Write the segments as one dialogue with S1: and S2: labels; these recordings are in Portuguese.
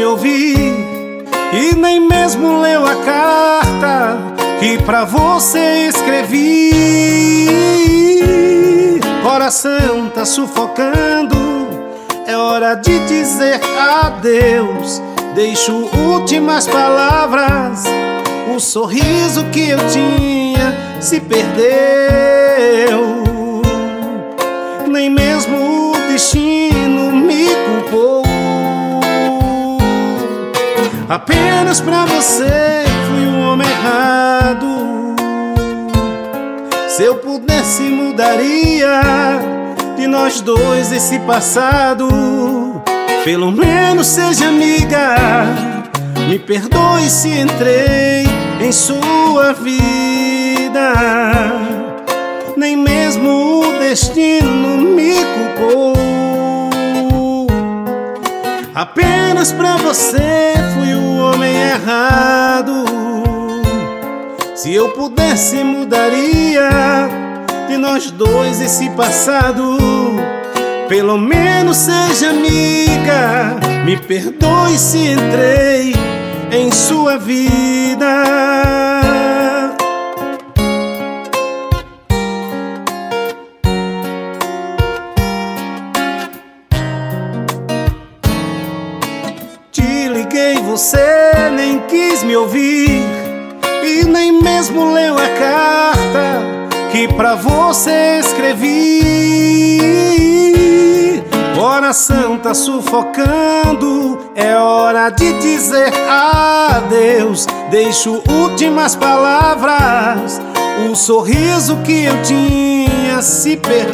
S1: ouvir e nem mesmo leu a carta que pra você escrevi. Coração tá sufocando, é hora de dizer adeus. Deixo últimas palavras, o sorriso que eu tinha se perdeu. Nem mesmo o destino me culpou. Apenas pra você fui o homem errado. Se eu pudesse mudaria de nós dois esse passado. Pelo menos seja amiga, me perdoe se entrei em sua vida. Nem mesmo o destino me culpou. Apenas pra você fui o homem errado. Se eu pudesse mudaria de nós dois esse passado. Pelo menos seja amiga, me perdoe se entrei em sua vida. Te liguei, você nem quis me ouvir e nem mesmo leu a carta que pra você escrevi. Coração tá sufocando, é hora de dizer adeus. Deixo últimas palavras, o sorriso que eu tinha se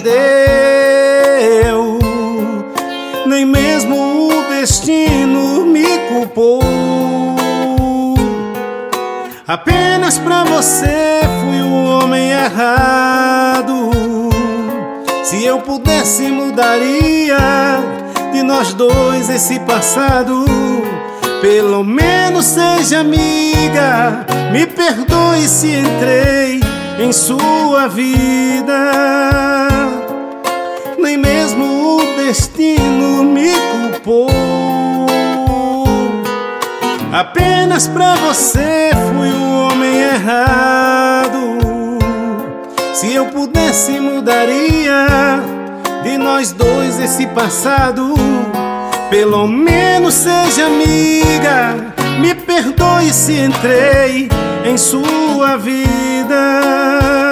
S1: perdeu. Nem mesmo o destino me culpou. Apenas pra você fui o homem errado. Se eu pudesse mudaria de nós dois esse passado. Pelo menos seja amiga, me perdoe se entrei em sua vida. Nem mesmo o destino me culpou. Apenas pra você fui o homem errado. Se eu pudesse mudaria de nós dois esse passado. Pelo menos seja amiga, me perdoe se entrei em sua vida.